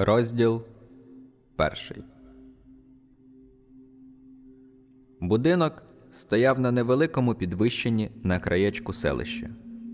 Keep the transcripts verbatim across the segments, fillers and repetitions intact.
Розділ перший. Будинок стояв на невеликому підвищенні на краєчку селища.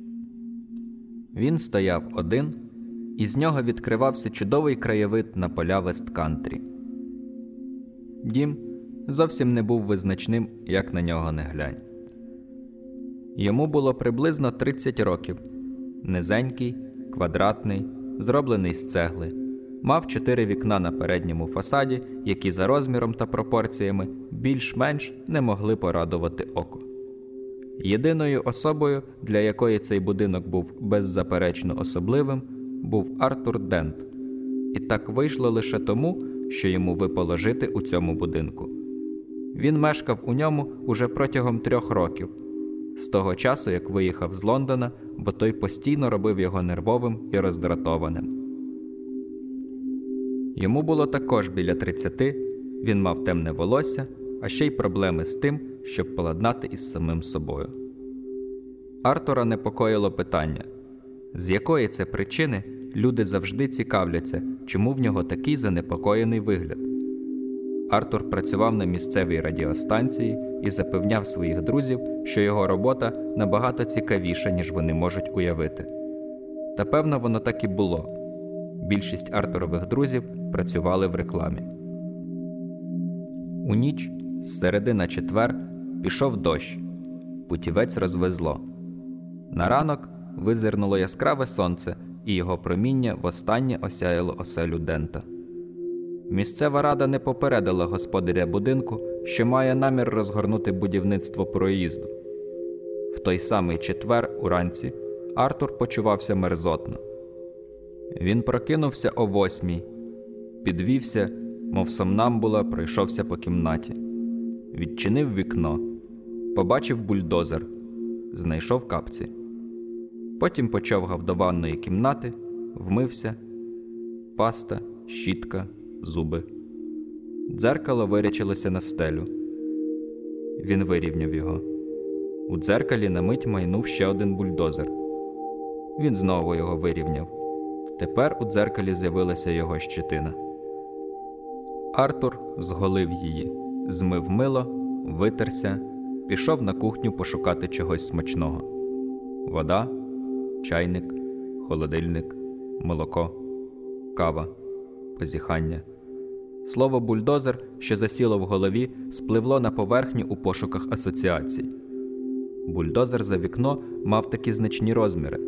Він стояв один, і з нього відкривався чудовий краєвид на поля Вест-Кантрі. Дім зовсім не був визначним, як на нього не глянь. Йому було приблизно тридцять років. Низенький, квадратний, зроблений з цегли. Мав чотири вікна на передньому фасаді, які за розміром та пропорціями більш-менш не могли порадувати око. Єдиною особою, для якої цей будинок був беззаперечно особливим, був Артур Дент. І так вийшло лише тому, що йому випало жити у цьому будинку. Він мешкав у ньому уже протягом трьох років, з того часу, як виїхав з Лондона, бо той постійно робив його нервовим і роздратованим. Йому було також біля тридцяти, він мав темне волосся, а ще й проблеми з тим, щоб поладнати із самим собою. Артура непокоїло питання, з якої це причини люди завжди цікавляться, чому в нього такий занепокоєний вигляд. Артур працював на місцевій радіостанції і запевняв своїх друзів, що його робота набагато цікавіша, ніж вони можуть уявити. Та певно воно так і було. Більшість Артурових друзів працювали в рекламі. У ніч, з середи на четвер, пішов дощ. Путівець розвезло. На ранок визирнуло яскраве сонце, і його проміння востаннє осяяло оселю Дента. Місцева рада не попередила господаря будинку, що має намір розгорнути будівництво проїзду. В той самий четвер уранці Артур почувався мерзотно. Він прокинувся о восьмій, підвівся, мов сомнамбула, пройшовся по кімнаті. Відчинив вікно, побачив бульдозер, знайшов капці. Потім почовгав до ванної кімнати, вмився, паста, щітка, зуби. Дзеркало вирячилося на стелю. Він вирівняв його. У дзеркалі на мить майнув ще один бульдозер. Він знову його вирівняв. Тепер у дзеркалі з'явилася його щетина. Артур зголив її, змив мило, витерся, пішов на кухню пошукати чогось смачного. Вода, чайник, холодильник, молоко, кава, позіхання. Слово «бульдозер», що засіло в голові, спливло на поверхню у пошуках асоціацій. Бульдозер за вікно мав такі значні розміри.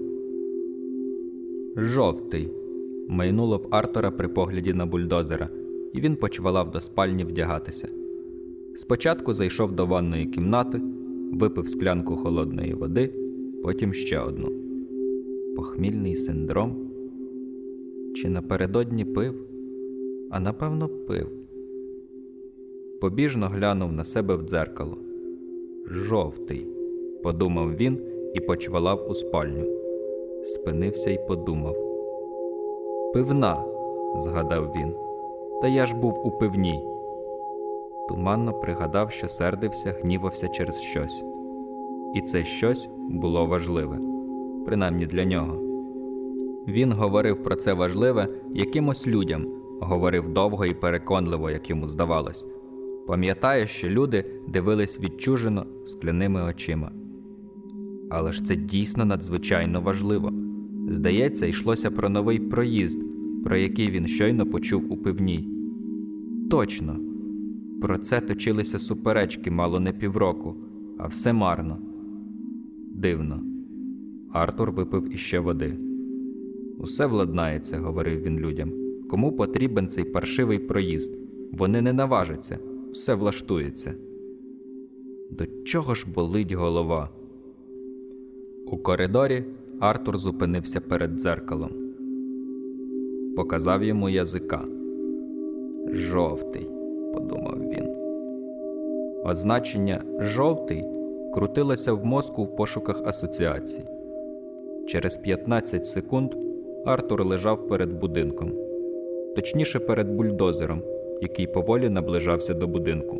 «Жовтий», – майнуло в Артура при погляді на бульдозера, і він почвалав до спальні вдягатися. Спочатку зайшов до ванної кімнати, випив склянку холодної води, потім ще одну. Похмільний синдром? Чи напередодні пив? А напевно пив. Побіжно глянув на себе в дзеркало. «Жовтий», – подумав він і почвалав у спальню. Спинився й подумав. «Пивна», – згадав він. «Та я ж був у пивній». Туманно пригадав, що сердився, гнівався через щось. І це щось було важливе. Принаймні для нього. Він говорив про це важливе якимось людям, говорив довго і переконливо, як йому здавалось. Пам'ятає, що люди дивились відчужено скляними очима. Але ж це дійсно надзвичайно важливо. Здається, йшлося про новий проїзд, про який він щойно почув у пивній. Точно. Про це точилися суперечки мало не півроку, а все марно. Дивно. Артур випив іще води. «Усе владнається», – говорив він людям. «Кому потрібен цей паршивий проїзд? Вони не наважаться. Все влаштується». До чого ж болить голова? У коридорі Артур зупинився перед дзеркалом. Показав йому язика. «Жовтий», – подумав він. Означення «жовтий» крутилося в мозку в пошуках асоціацій. Через п'ятнадцять секунд Артур лежав перед будинком. Точніше, перед бульдозером, який поволі наближався до будинку.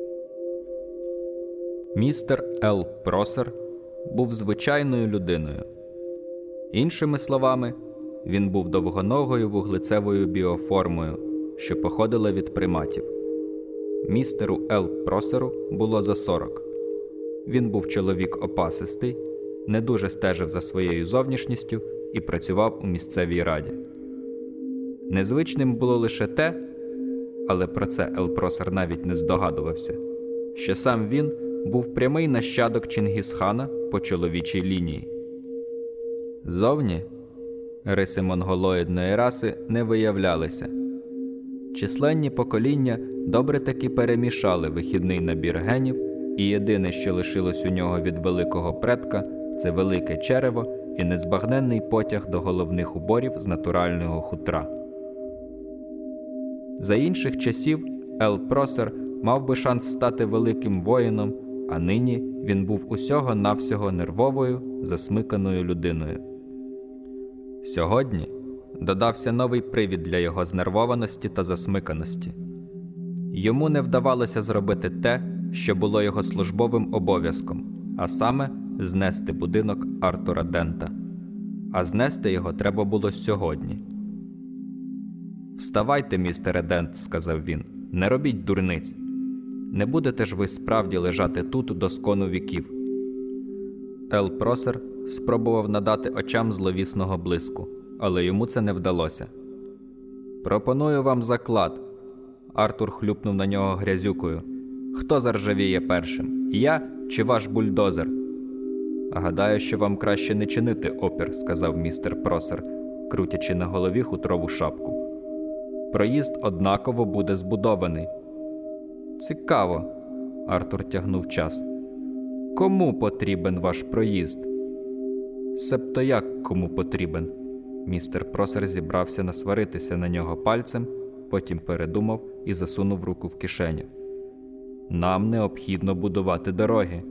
Містер Ел Просер був звичайною людиною. Іншими словами, він був довгоногою вуглецевою біоформою, що походила від приматів. Містеру Ел Просеру було за сорок. Він був чоловік опасистий, не дуже стежив за своєю зовнішністю і працював у місцевій раді. Незвичним було лише те, але про це Ел Просер навіть не здогадувався, що сам він був прямий нащадок Чингісхана по чоловічій лінії. Зовні риси монголоїдної раси не виявлялися. Численні покоління добре таки перемішали вихідний набір генів, і єдине, що лишилось у нього від великого предка – це велике черево і незбагненний потяг до головних уборів з натурального хутра. За інших часів Ел Просер мав би шанс стати великим воїном, а нині він був усього-навсього нервовою, засмиканою людиною. Сьогодні додався новий привід для його знервованості та засмиканості. Йому не вдавалося зробити те, що було його службовим обов'язком, а саме знести будинок Артура Дента. А знести його треба було сьогодні. «Вставайте, містере Дент», – сказав він, – «не робіть дурниць. Не будете ж ви справді лежати тут до скону віків». Ел Просер спробував надати очам зловісного блиску, але йому це не вдалося. «Пропоную вам заклад». Артур хлюпнув на нього грязюкою. «Хто заржавіє першим? Я чи ваш бульдозер?» «Гадаю, що вам краще не чинити опір», – сказав містер Просер, крутячи на голові хутрову шапку. «Проїзд однаково буде збудований». «Цікаво», – Артур тягнув час. «Кому потрібен ваш проїзд?» «Себто як кому потрібен?» Містер Просер зібрався насваритися на нього пальцем, потім передумав і засунув руку в кишеню. «Нам необхідно будувати дороги».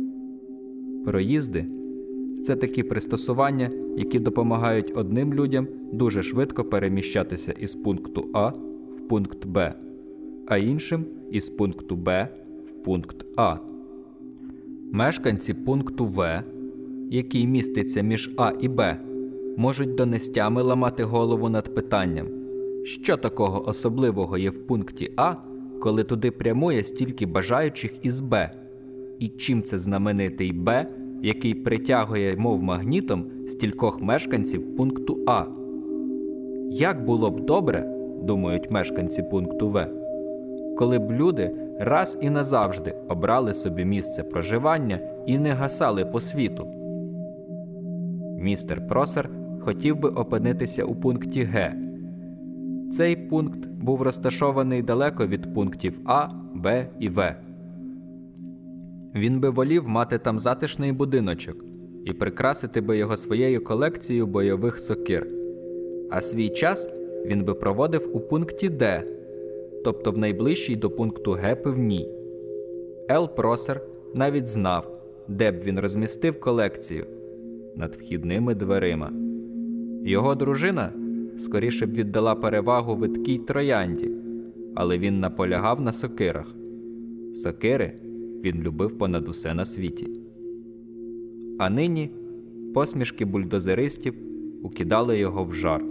Проїзди – це такі пристосування, які допомагають одним людям дуже швидко переміщатися із пункту А в пункт Б, а іншим – із пункту Б в пункт А. Мешканці пункту В, який міститься між А і Б, можуть донестями ламати голову над питанням, що такого особливого є в пункті А, коли туди прямує стільки бажаючих із Б, і чим це знаменитий Б, який притягує, мов магнітом, стількох мешканців пункту А. Як було б добре, думають мешканці пункту В, коли б люди раз і назавжди обрали собі місце проживання і не гасали по світу. Містер Просер хотів би опинитися у пункті Г. Цей пункт був розташований далеко від пунктів А, Б і В. Він би волів мати там затишний будиночок і прикрасити би його своєю колекцією бойових сокир. А свій час він би проводив у пункті Д, тобто в найближчій до пункту Г пивній. Ел Просер навіть знав, де б він розмістив колекцію – над вхідними дверима. Його дружина скоріше б віддала перевагу видкій троянді, але він наполягав на сокирах. Сокири він любив понад усе на світі. А нині посмішки бульдозеристів укидали його в жар.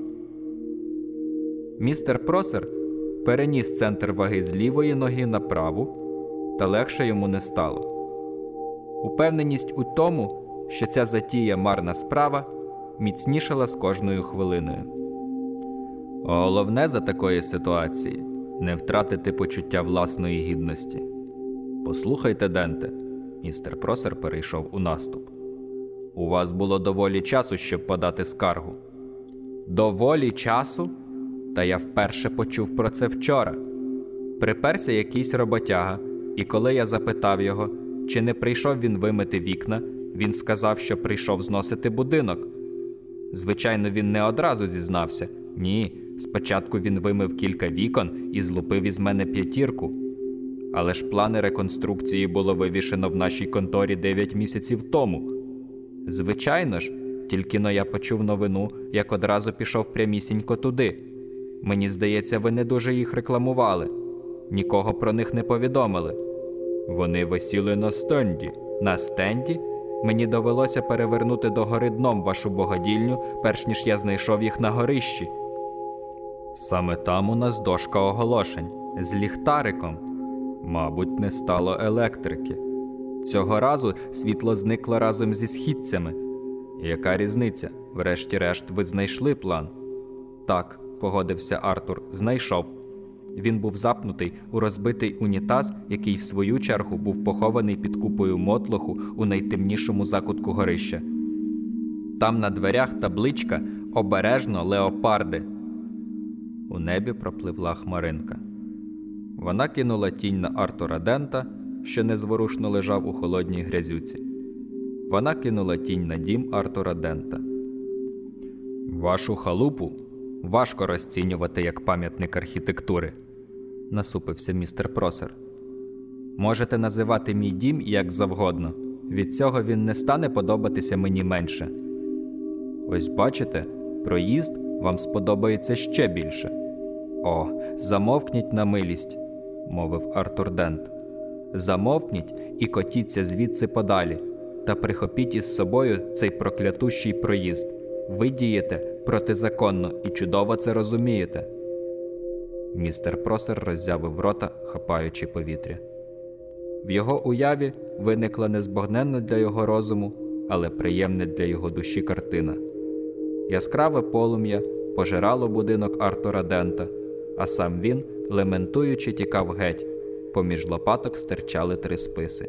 Містер Просер переніс центр ваги з лівої ноги на праву, та легше йому не стало. Упевненість у тому, що ця затія марна справа, міцнішала з кожною хвилиною. Головне за такої ситуації – не втратити почуття власної гідності. «Послухайте, Денте», – містер Просер перейшов у наступ. «У вас було доволі часу, щоб подати скаргу». «Доволі часу? Та я вперше почув про це вчора». Приперся якийсь роботяга, і коли я запитав його, чи не прийшов він вимити вікна, він сказав, що прийшов зносити будинок. Звичайно, він не одразу зізнався. Ні, спочатку він вимив кілька вікон і злупив із мене п'ятірку. Але ж плани реконструкції було вивішено в нашій конторі дев'ять місяців тому. Звичайно ж, тільки-но я почув новину, як одразу пішов прямісінько туди. Мені здається, ви не дуже їх рекламували. Нікого про них не повідомили. Вони висіли на стенді. На стенді? Мені довелося перевернути догори дном вашу богадільню, перш ніж я знайшов їх на горищі. Саме там у нас дошка оголошень. З ліхтариком. Мабуть, не стало електрики. Цього разу світло зникло разом зі східцями. Яка різниця? Врешті-решт, ви знайшли план? Так, погодився Артур, знайшов. Він був запнутий у розбитий унітаз, який в свою чергу був похований під купою мотлоху у найтемнішому закутку горища. Там на дверях табличка «Обережно, леопарди». У небі пропливла хмаринка. Вона кинула тінь на Артура Дента, що незворушно лежав у холодній грязюці. Вона кинула тінь на дім Артура Дента. «Вашу халупу важко розцінювати як пам'ятник архітектури», – насупився містер Просер. «Можете називати мій дім як завгодно. Від цього він не стане подобатися мені менше. Ось бачите, проїзд вам сподобається ще більше». «О, замовкніть на милість», – мовив Артур Дент. «Замовкніть і котіться звідси подалі, та прихопіть із собою цей проклятущий проїзд. Ви дієте протизаконно і чудово це розумієте». Містер Просер роззявив рота, хапаючи повітря. В його уяві виникла незбагненна для його розуму, але приємна для його душі картина. Яскраве полум'я пожирало будинок Артура Дента, а сам він, лементуючи, тікав геть. Поміж лопаток стирчали три списи.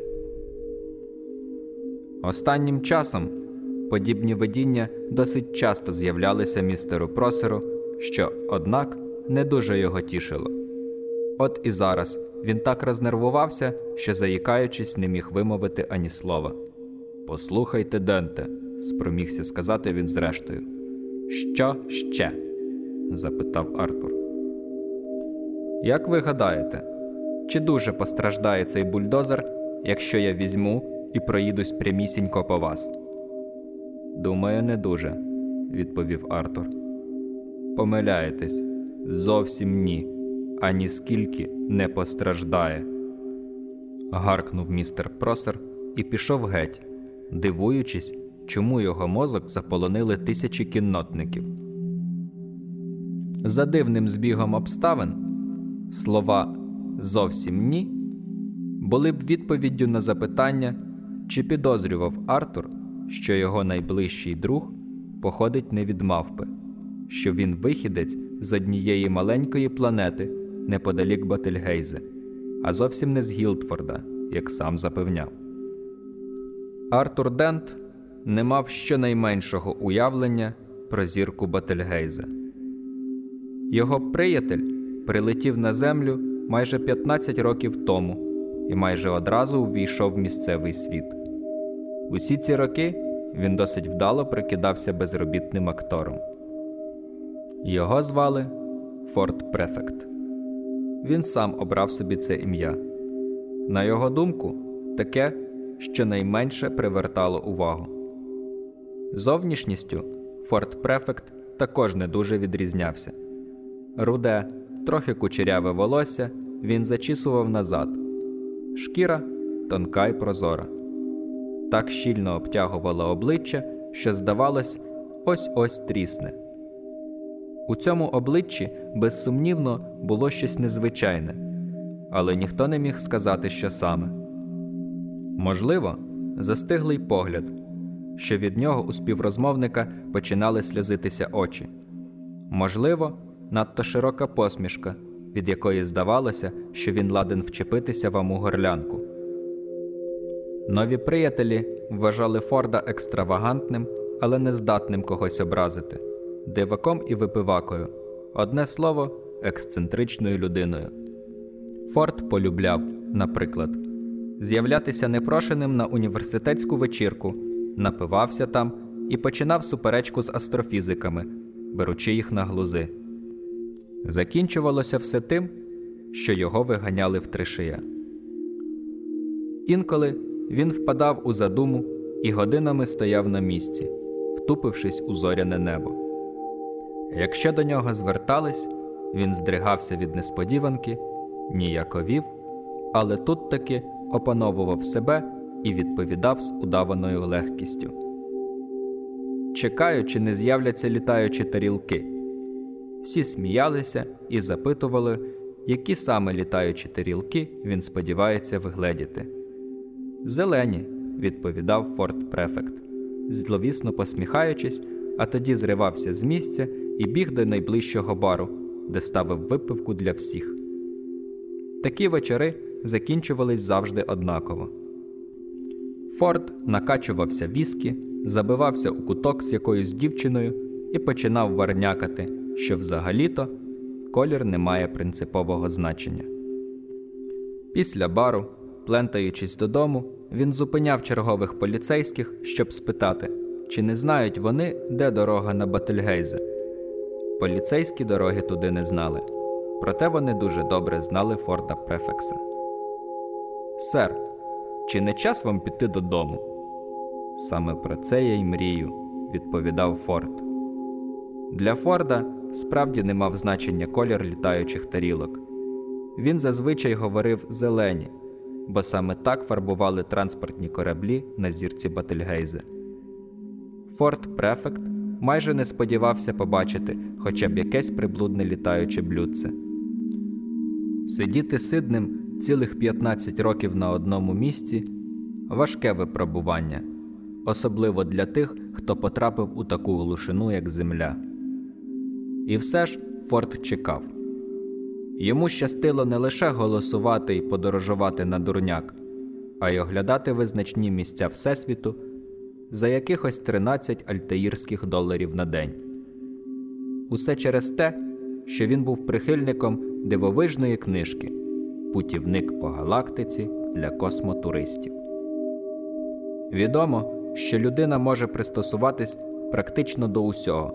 Останнім часом подібні видіння досить часто з'являлися містеру Просеру, що, однак, не дуже його тішило. От і зараз він так рознервувався, що, заїкаючись, не міг вимовити ані слова. «Послухайте, Денте», – спромігся сказати він зрештою. «Що ще?» – запитав Артур. «Як ви гадаєте, чи дуже постраждає цей бульдозер, якщо я візьму і проїдусь прямісінько по вас?» «Думаю, не дуже», – відповів Артур. «Помиляєтесь. Зовсім ні. Ані скільки не постраждає», – гаркнув містер Просер і пішов геть, дивуючись, чому його мозок заполонили тисячі кіннотників. За дивним збігом обставин, слова «зовсім ні» були б відповіддю на запитання, чи підозрював Артур, що його найближчий друг походить не від мавпи, що він вихідець з однієї маленької планети неподалік Бетельгейзе, а зовсім не з Гілдфорда, як сам запевняв. Артур Дент не мав щонайменшого уявлення про зірку Бетельгейзе. Його приятель прилетів на землю майже п'ятнадцять років тому і майже одразу увійшов в місцевий світ. Усі ці роки він досить вдало прикидався безробітним актором. Його звали Форт Префект. Він сам обрав собі це ім'я. На його думку, таке, що найменше привертало увагу. Зовнішністю Форт Префект також не дуже відрізнявся. Руде, трохи кучеряве волосся він зачісував назад. Шкіра тонка й прозора. Так щільно обтягувала обличчя, що, здавалось, ось-ось трісне. У цьому обличчі, безсумнівно, було щось незвичайне, але ніхто не міг сказати, що саме. Можливо, застиглий погляд, що від нього у співрозмовника починали сльозитися очі. Можливо, надто широка посмішка, від якої здавалося, що він ладен вчепитися вам у горлянку. Нові приятелі вважали Форда екстравагантним, але не здатним когось образити, диваком і випивакою, одне слово – ексцентричною людиною. Форд полюбляв, наприклад, з'являтися непрошеним на університетську вечірку, напивався там і починав суперечку з астрофізиками, беручи їх на глузи. Закінчувалося все тим, що його виганяли втришия. Інколи він впадав у задуму і годинами стояв на місці, втупившись у зоряне небо. Якщо до нього звертались, він здригався від несподіванки, ніяковів, але тут таки опановував себе і відповідав з удаваною легкістю. Чекаю, чи не з'являться літаючі тарілки. Всі сміялися і запитували, які саме літаючі тарілки він сподівається вигледіти. «Зелені», – відповідав форт-префект, зловісно посміхаючись, а тоді зривався з місця і біг до найближчого бару, де ставив випивку для всіх. Такі вечори закінчувались завжди однаково. Форд накачувався віскі, забивався у куток з якоюсь дівчиною і починав варнякати, що взагалі-то колір не має принципового значення. Після бару, плентаючись додому, він зупиняв чергових поліцейських, щоб спитати, чи не знають вони, де дорога на Бетельгейзе. Поліцейські дороги туди не знали, проте вони дуже добре знали Форда Префекса. «Сер, чи не час вам піти додому?» «Саме про це я й мрію», – відповідав Форд. Для Форда справді не мав значення колір літаючих тарілок. Він зазвичай говорив «зелені», бо саме так фарбували транспортні кораблі на зірці Бетельгейзе. Форт-префект майже не сподівався побачити хоча б якесь приблудне літаюче блюдце. Сидіти сидним цілих п'ятнадцять років на одному місці – важке випробування, особливо для тих, хто потрапив у таку глушину, як земля. І все ж Форд чекав. Йому щастило не лише голосувати і подорожувати на дурняк, а й оглядати визначні місця Всесвіту за якихось тринадцять альтаїрських доларів на день. Усе через те, що він був прихильником дивовижної книжки «Путівник по галактиці для космотуристів». Відомо, що людина може пристосуватись практично до усього.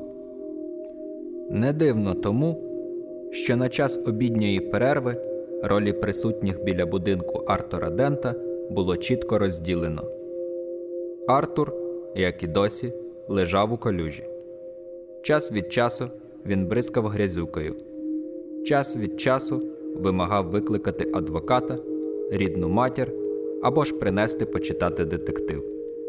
Не дивно тому, що на час обідньої перерви ролі присутніх біля будинку Артура Дента було чітко розділено. Артур, як і досі, лежав у калюжі. Час від часу він бризкав грязюкою. Час від часу вимагав викликати адвоката, рідну матір або ж принести почитати детектив.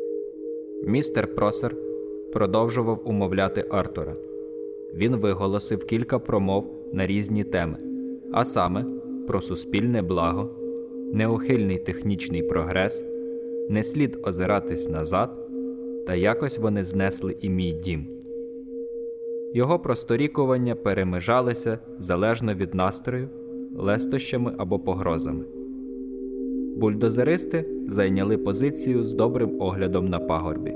Містер Просер продовжував умовляти Артура. Він виголосив кілька промов на різні теми, а саме про суспільне благо, неухильний технічний прогрес, не слід озиратись назад, та якось вони знесли і мій дім. Його просторікування перемежалися залежно від настрою, лестощами або погрозами. Бульдозеристи зайняли позицію з добрим оглядом на пагорбі.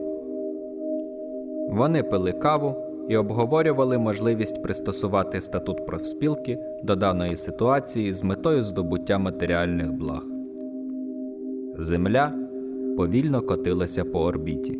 Вони пили каву і обговорювали можливість пристосувати статут профспілки до даної ситуації з метою здобуття матеріальних благ. Земля повільно котилася по орбіті.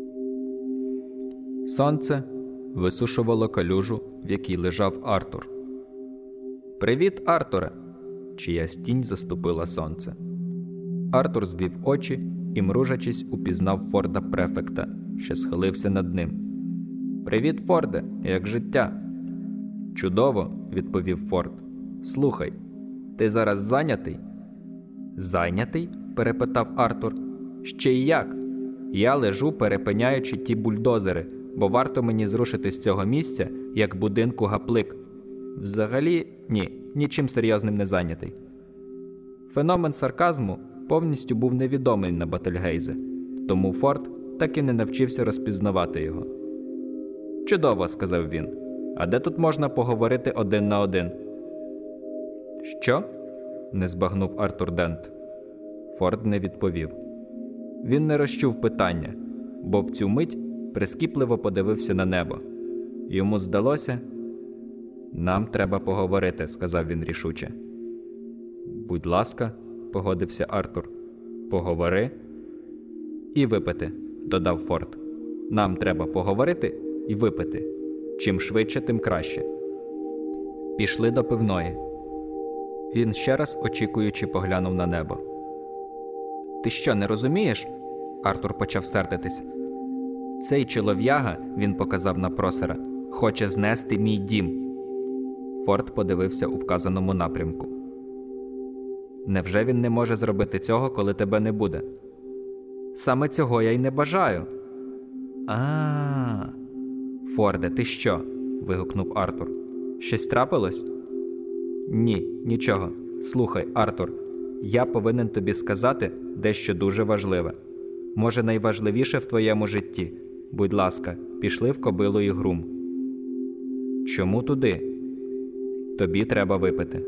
Сонце висушувало калюжу, в якій лежав Артур. «Привіт, Артуре!» Чиясь тінь заступила сонце. Артур звів очі і, мружачись, упізнав Форда Префекта, що схилився над ним. «Привіт, Форде! Як життя?» «Чудово!» – відповів Форд. «Слухай, ти зараз зайнятий?» «Зайнятий?» – перепитав Артур. «Ще й як? Я лежу, перепиняючи ті бульдозери, бо варто мені зрушити з цього місця, як будинку гаплик. Взагалі, ні, нічим серйозним не зайнятий». Феномен сарказму повністю був невідомий на Бетельгейзе, тому Форд так і не навчився розпізнавати його. «Чудово», – сказав він. «А де тут можна поговорити один на один?» «Що?» – не збагнув Артур Дент. Форд не відповів. Він не розчув питання, бо в цю мить прискіпливо подивився на небо. Йому здалося: «Нам треба поговорити», – сказав він рішуче. «Будь ласка», – погодився Артур. «Поговори і випити», – додав Форд. «Нам треба поговорити і випити. Чим швидше, тим краще». Пішли до пивної. Він ще раз очікуючи поглянув на небо. «Ти що, не розумієш?» Артур почав сердитись. «Цей чолов'яга», – він показав на Просера, – «хоче знести мій дім». Форд подивився у вказаному напрямку. «Невже він не може зробити цього, коли тебе не буде?» Саме цього я й не бажаю. А, Форде, ти що? Вигукнув Артур. Щось трапилось? Ні, нічого. Слухай, Артур, я повинен тобі сказати дещо дуже важливе. Може, найважливіше в твоєму житті. Будь ласка, пішли в Кобилу і Грум. Чому туди? Тобі треба випити.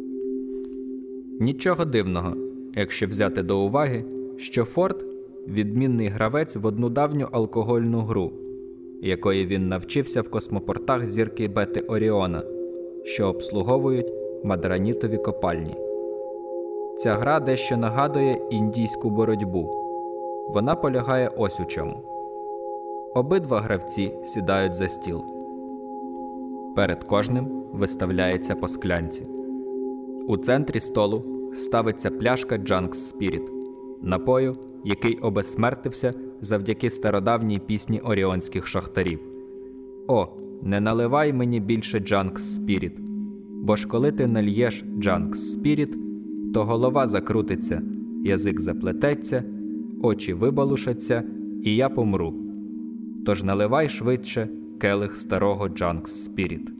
Нічого дивного, якщо взяти до уваги, що Форд – відмінний гравець в одну давню алкогольну гру, якої він навчився в космопортах зірки Бети Оріона, що обслуговують мадранітові копальні. Ця гра дещо нагадує індійську боротьбу. Вона полягає ось у чому. Обидва гравці сідають за стіл. Перед кожним виставляється по склянці. У центрі столу ставиться пляшка Джанкс Спіріт, напою, який обезсмертився завдяки стародавній пісні оріонських шахтарів. О, не наливай мені більше Джанкс Спіріт, бо ж коли ти нальєш Джанкс Спіріт, то голова закрутиться, язик заплететься, очі вибалушаться, і я помру. Тож наливай швидше келих старого Джанкс Спіріт.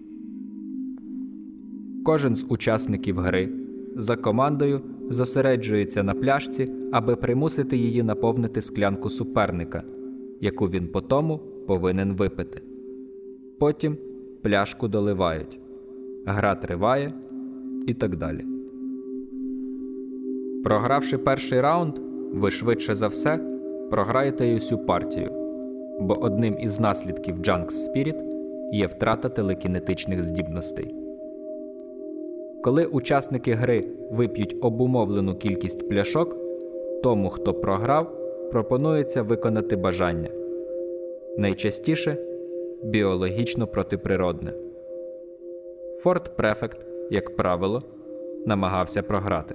Кожен з учасників гри за командою зосереджується на пляшці, аби примусити її наповнити склянку суперника, яку він потому повинен випити. Потім пляшку доливають. Гра триває і так далі. Програвши перший раунд, ви швидше за все програєте й усю партію, бо одним із наслідків Джанкс Спіріт є втрата телекінетичних здібностей. Коли учасники гри вип'ють обумовлену кількість пляшок, тому, хто програв, пропонується виконати бажання. Найчастіше – біологічно протиприродне. Форд Префект, як правило, намагався програти.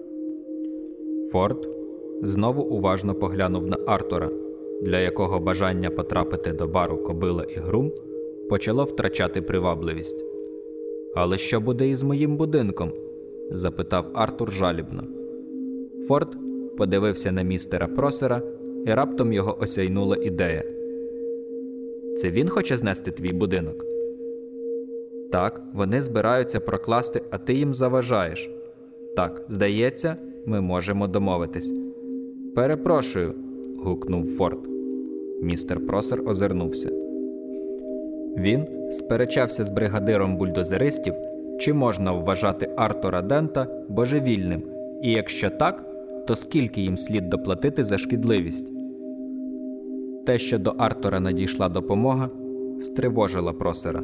Форд знову уважно поглянув на Артура, для якого бажання потрапити до бару Кобила і Грум почало втрачати привабливість. «Але що буде із моїм будинком?» – запитав Артур жалібно. Форд подивився на містера Просера, і раптом його осяйнула ідея. «Це він хоче знести твій будинок?» «Так, вони збираються прокласти, а ти їм заважаєш. Так, здається, ми можемо домовитись». «Перепрошую», – гукнув Форд. Містер Просер озирнувся. Він сперечався з бригадиром бульдозеристів, чи можна вважати Артура Дента божевільним, і якщо так, то скільки їм слід доплатити за шкідливість. Те, що до Артура надійшла допомога, стривожило Просера.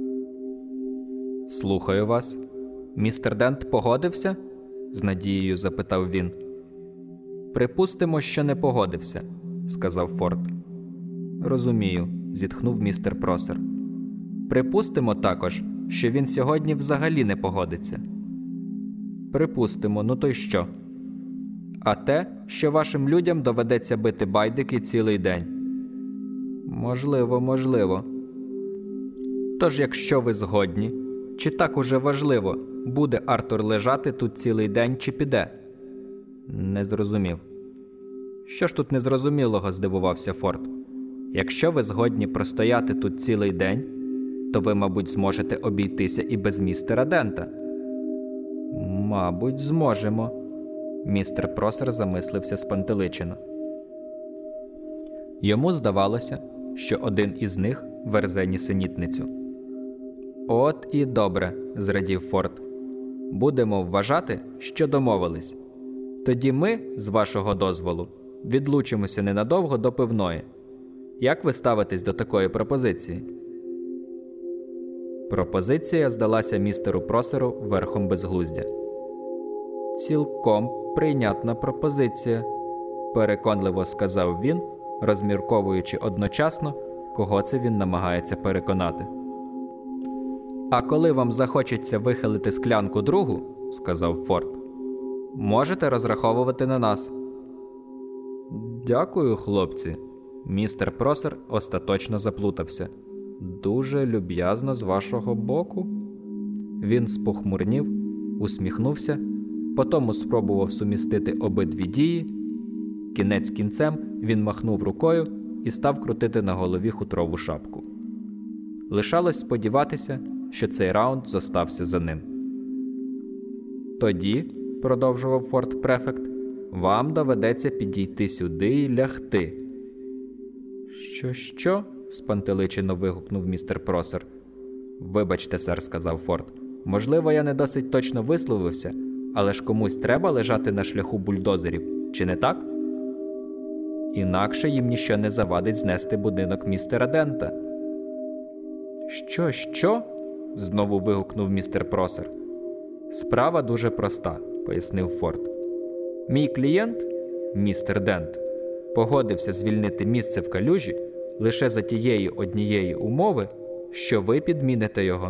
«Слухаю вас. Містер Дент погодився?» – з надією запитав він. «Припустимо, що не погодився», – сказав Форд. «Розумію», – зітхнув містер Просер. «Припустимо також, що він сьогодні взагалі не погодиться». «Припустимо, ну то й що?» «А те, що вашим людям доведеться бити байдики цілий день». «Можливо, можливо». «Тож, якщо ви згодні, чи так уже важливо, буде Артур лежати тут цілий день чи піде?» «Не зрозумів». «Що ж тут незрозумілого?» – здивувався Форд. «Якщо ви згодні простояти тут цілий день, то ви, мабуть, зможете обійтися і без містера Дента». «Мабуть, зможемо», – містер Просер замислився спантеличено. Йому здавалося, що один із них верзе нісенітницю. «От і добре», – зрадів Форд. «Будемо вважати, що домовились. Тоді ми, з вашого дозволу, відлучимося ненадовго до пивної. Як ви ставитесь до такої пропозиції?» Пропозиція здалася містеру Просеру верхом безглуздя. «Цілком прийнятна пропозиція», – переконливо сказав він, розмірковуючи одночасно, кого це він намагається переконати. «А коли вам захочеться вихилити склянку другу, – сказав Форд, – можете розраховувати на нас». «Дякую, хлопці». Містер Просер остаточно заплутався. «Дуже люб'язно з вашого боку». Він спохмурнів, усміхнувся, потому спробував сумістити обидві дії Кінець кінцем він махнув рукою і став крутити на голові хутрову шапку. Лишалось сподіватися, що цей раунд зостався за ним. «Тоді, – продовжував форт-префект, – вам доведеться підійти сюди і лягти». «Що-що?» – спантеличено вигукнув містер Просер. «Вибачте, сер, – сказав Форд. – Можливо, я не досить точно висловився, але ж комусь треба лежати на шляху бульдозерів, чи не так? Інакше їм ніщо не завадить знести будинок містера Дента». «Що, що?» – знову вигукнув містер Просер. «Справа дуже проста», – пояснив Форд. «Мій клієнт, містер Дент, погодився звільнити місце в калюжі лише за тієї однієї умови, що ви підміните його».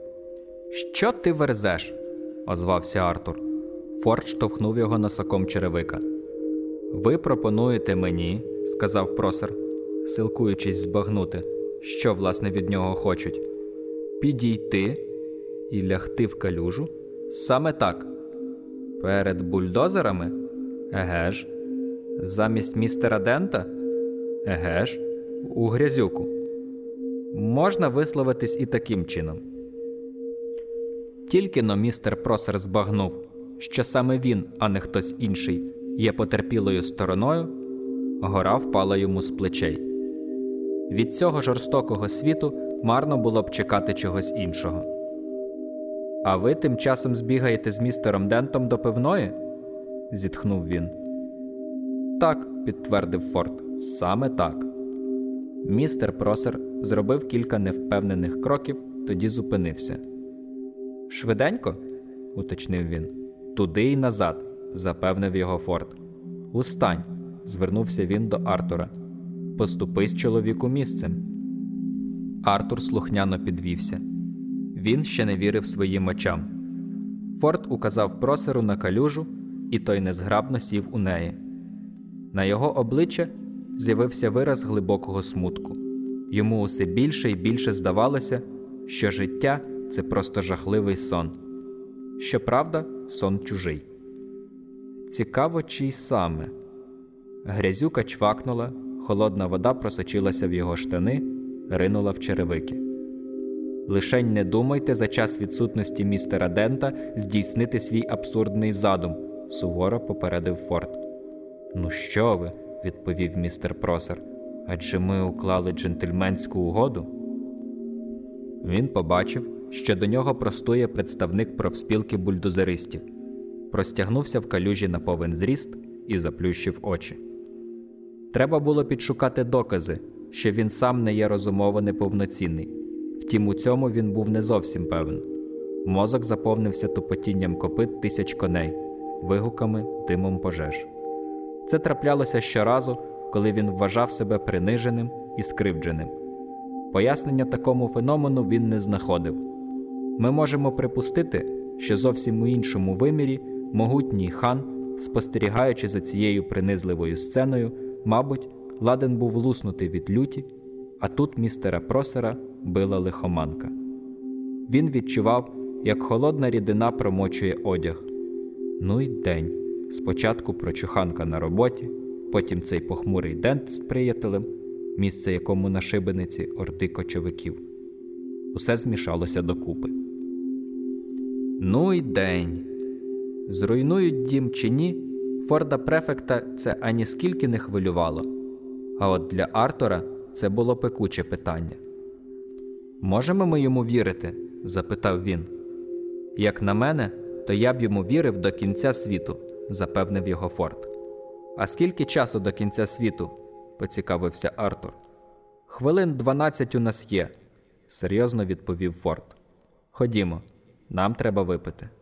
«Що ти верзеш?» – озвався Артур. Форд штовхнув його носаком черевика. «Ви пропонуєте мені, – сказав Просер, силкуючись збагнути, що, власне, від нього хочуть, – підійти і лягти в калюжу? Саме так. Перед бульдозерами? Еге ж. Замість містера Дента? Еге ж. У грязюку. Можна висловитись і таким чином». Тільки-но містер Просер збагнув, що саме він, а не хтось інший, є потерпілою стороною, гора впала йому з плечей. Від цього жорстокого світу марно було б чекати чогось іншого. «А ви тим часом збігаєте з містером Дентом до пивної?» – зітхнув він. «Так», – підтвердив Форд, – «саме так». Містер Просер зробив кілька невпевнених кроків, тоді зупинився. «Швиденько?» – уточнив він. «Туди й назад», – запевнив його Форд. «Устань», – звернувся він до Артура. «Поступись чоловіку місцем». Артур слухняно підвівся. Він ще не вірив своїм очам. Форд указав Просеру на калюжу, і той незграбно сів у неї. На його обличчя з'явився вираз глибокого смутку. Йому усе більше і більше здавалося, що життя – це просто жахливий сон. Щоправда, сон чужий. Цікаво, чий саме. Грязюка чвакнула, холодна вода просочилася в його штани, ринула в черевики. «Лишень не думайте за час відсутності містера Дента здійснити свій абсурдний задум», – суворо попередив Форд. «Ну що ви?» – відповів містер Просер. «Адже ми уклали джентльменську угоду». Він побачив, що до нього простує представник профспілки бульдозеристів. Простягнувся в калюжі на повен зріст і заплющив очі. Треба було підшукати докази, що він сам не є розумово неповноцінний. Втім, у цьому він був не зовсім певен. Мозок заповнився тупотінням копит тисяч коней, вигуками, димом пожеж. Це траплялося щоразу, коли він вважав себе приниженим і скривдженим. Пояснення такому феномену він не знаходив. Ми можемо припустити, що зовсім у іншому вимірі могутній хан, спостерігаючи за цією принизливою сценою, мабуть, ладен був луснути від люті, а тут містера Просера била лихоманка. Він відчував, як холодна рідина промочує одяг. Ну й день. Спочатку прочуханка на роботі, потім цей похмурий Дент з приятелем, місце якому на шибениці орди кочовиків. Усе змішалося докупи. Ну й день. Зруйнують дім чи ні, Форда-префекта це аніскільки не хвилювало. А от для Артура це було пекуче питання. «Можемо ми йому вірити?» – запитав він. «Як на мене, то я б йому вірив до кінця світу», – запевнив його Форд. «А скільки часу до кінця світу?» – поцікавився Артур. «Хвилин дванадцять у нас є», – серйозно відповів Форд. «Ходімо, нам треба випити».